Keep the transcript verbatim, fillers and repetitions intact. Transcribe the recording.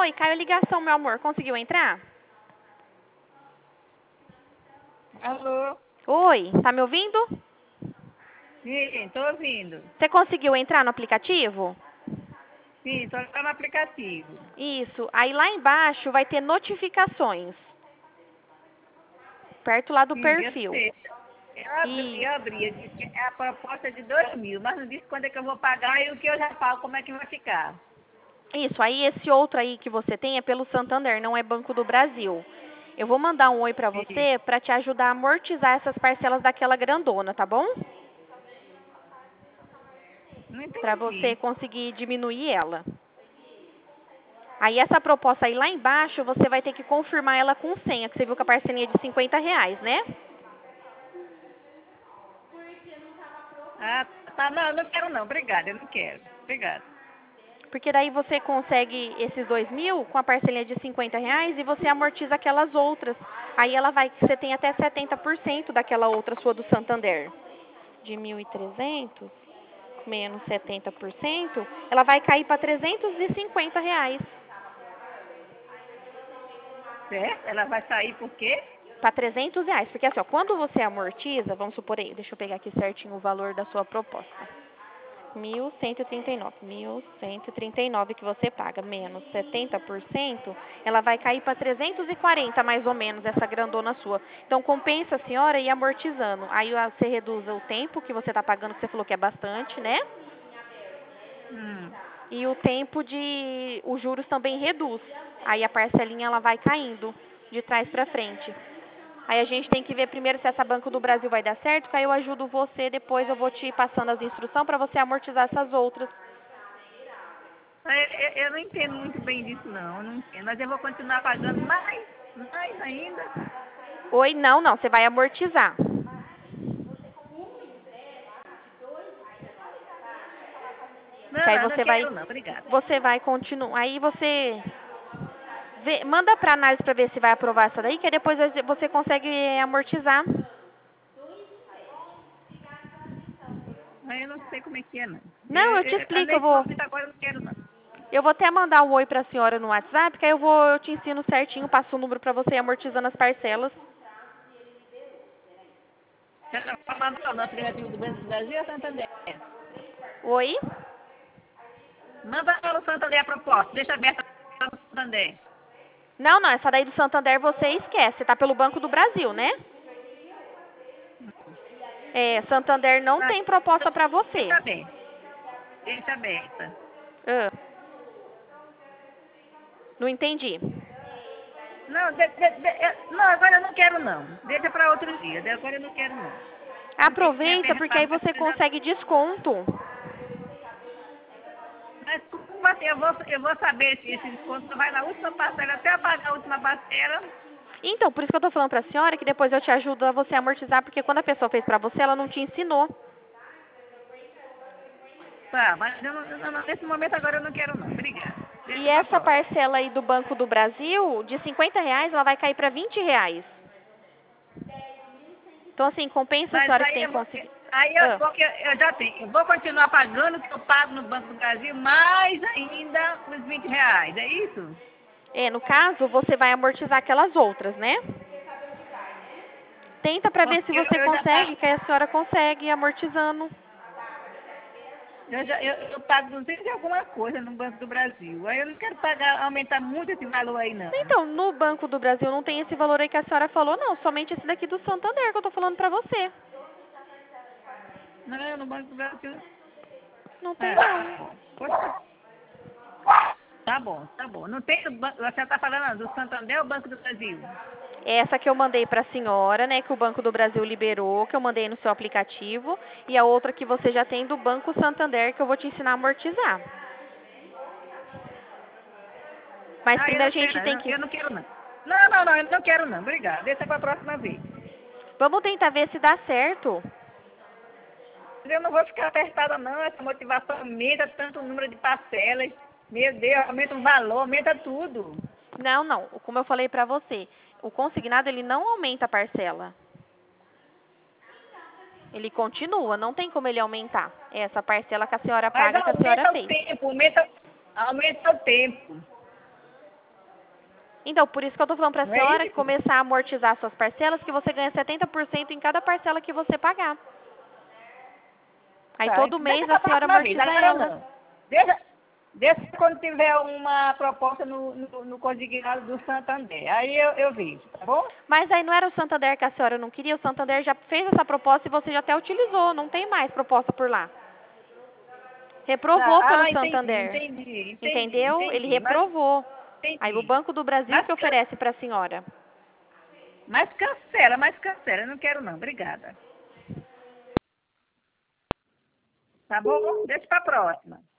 Oi, caiu a ligação, meu amor. Conseguiu entrar? Alô? Oi, tá me ouvindo? Sim, tô ouvindo. Você conseguiu entrar no aplicativo? Sim, tô lá no aplicativo. Isso. Aí lá embaixo vai ter notificações. Perto lá do Sim, eu perfil. sei. Eu abri, E eu abri. Eu disse que é a proposta de dois mil, mas não disse quando é que eu vou pagar e o que eu já pago, como é que vai ficar. isso, aí esse outro aí que você tem é pelo Santander, não é Banco do Brasil. Eu vou mandar um oi pra Sim, você pra te ajudar a amortizar essas parcelas daquela grandona, tá bom? não Pra você entendi. conseguir diminuir ela. Aí essa proposta aí lá embaixo, você vai ter que confirmar ela com senha, que você viu que a parcelinha é de cinquenta reais, né? Ah, tá, não, eu não quero não, obrigada, eu não quero. Obrigada. Porque daí você consegue esses dois mil com a parcelinha de cinquenta reais e você amortiza aquelas outras. Aí ela vai, você tem até setenta por cento daquela outra sua do Santander. De mil e trezentos menos setenta por cento, ela vai cair para trezentos e cinquenta reais. Certo? Ela vai sair por quê? Para trezentos reais. Porque assim, ó, quando você amortiza, vamos supor aí, deixa eu pegar aqui certinho o valor da sua proposta. mil cento e trinta e nove. mil cento e trinta e nove que você paga, menos setenta por cento, ela vai cair para trezentos e quarenta mais ou menos, essa grandona sua. Então, compensa a senhora ir amortizando. Aí você reduz o tempo que você está pagando, que você falou que é bastante, né? Hum, E o tempo de... os juros também reduz. Aí a parcelinha ela vai caindo de trás para frente. Aí a gente tem que ver primeiro se essa Banco do Brasil vai dar certo, que aí eu ajudo você, depois eu vou te passando as instruções para você amortizar essas outras. eu, eu- eu não entendo muito bem disso não, eu não entendo. Mas eu vou continuar pagando mais, mais ainda. Oi, não, não, você vai amortizar. Que Não, aí não, eu não você vai, quero não, obrigada. você vai continuar. Aí você vê, manda para análise para ver se vai aprovar essa daí, que aí depois você consegue amortizar. Mas eu não sei como é que é, não. Eu, Não, eu te eu, eu- explico, eu nesse vou, momento agora eu não quero, não. eu vou até mandar um oi para a senhora no WhatsApp, que aí eu vou, eu te ensino certinho, passo o número para você ir amortizando as parcelas. Você está mandando no aplicativo do Banco do Brasil ou Santander? Oi? Manda para o Santander a proposta, deixa aberta no Santander. Não, não, essa daí do Santander você esquece, tá pelo Banco do Brasil, né? É, Santander não Não, tem proposta para deixa você. aberta. Deixa aberta. Ah, não entendi. Não, de, de, de, eu- não, agora eu não quero, não. Deixa para outro dia. Agora eu não quero, não. Não tem que me Aproveita, porque apertar aí mais, você porque eu já... consegue desconto. Mas como assim? Eu vou, eu vou saber se esse desconto só vai na última parcela, até eu pagar a última parcela. Então, por isso que eu tô falando pra senhora que depois eu te ajudo a você amortizar, porque quando a pessoa fez pra você, ela não te ensinou. Tá, mas eu não, não, não, nesse momento agora eu não quero, não. Obrigada. E Deixa para essa próxima. parcela aí do Banco do Brasil, de cinquenta reais, ela vai cair pra vinte reais. Então, assim, compensa a Mas senhora que aí tem eu que vou, conseguir. aí eu, Ah, porque eu já tenho, eu vou continuar pagando o que eu pago no Banco do Brasil, mais ainda os vinte reais, é isso? é, no caso, você vai amortizar aquelas outras, né? Tenta pra ver se Porque eu, você eu já pago, consegue, que aí a senhora consegue ir amortizando. eu, já, eu, eu pago duzentos e alguma coisa no Banco do Brasil. Aí eu não quero pagar, aumentar muito esse valor aí não. Então, no Banco do Brasil não tem esse valor aí que a senhora falou, não. Somente esse daqui do Santander que eu tô falando pra você. Não, no Banco do Brasil. Não tem, É, tá não. bom. Poxa, tá bom, tá bom. Não tem, do ban- você está falando do Santander ou Banco do Brasil? Essa que eu mandei para a senhora, né, que o Banco do Brasil liberou, que eu mandei no seu aplicativo, e a outra que você já tem do Banco Santander, que eu vou te ensinar a amortizar. Mas Ah, eu primeiro não a gente quero, eu tem não, que... eu não quero não. Não, não, não, eu não quero não. Obrigada. Deixa para a próxima vez. Vamos tentar ver se dá certo. Eu não vou ficar apertada não, essa motivação aumenta tanto o número de parcelas. Meu Deus, aumenta o valor, aumenta tudo. Não, não. Como eu falei para você, o consignado ele não aumenta a parcela. Ele continua, não tem como ele aumentar. É essa parcela que a senhora Mas paga, que a senhora aumenta o fez. tempo, aumenta, aumenta o tempo. Então, por isso que eu tô falando pra Não é senhora isso? começar a amortizar suas parcelas, que você ganha setenta por cento em cada parcela que você pagar. Aí Tá, todo então deixa mês a pra senhora próxima vez, amortiza agora elas. não. Deixa, deixa quando tiver uma proposta no, no, no consignado do Santander. Aí eu, eu vejo, tá bom? Mas aí não era o Santander que a senhora não queria? O Santander já fez essa proposta e você já até utilizou. Não tem mais proposta por lá. Tá. Reprovou pelo Ah, entendi, Santander. entendi, entendi, Entendeu? Ele entendi. Mas, reprovou. Aí o entendi. Banco do Brasil Mas, que can- oferece para a senhora. mas cancela, mas cancela. Eu não quero não, obrigada. Tá bom? Deixa pra próxima.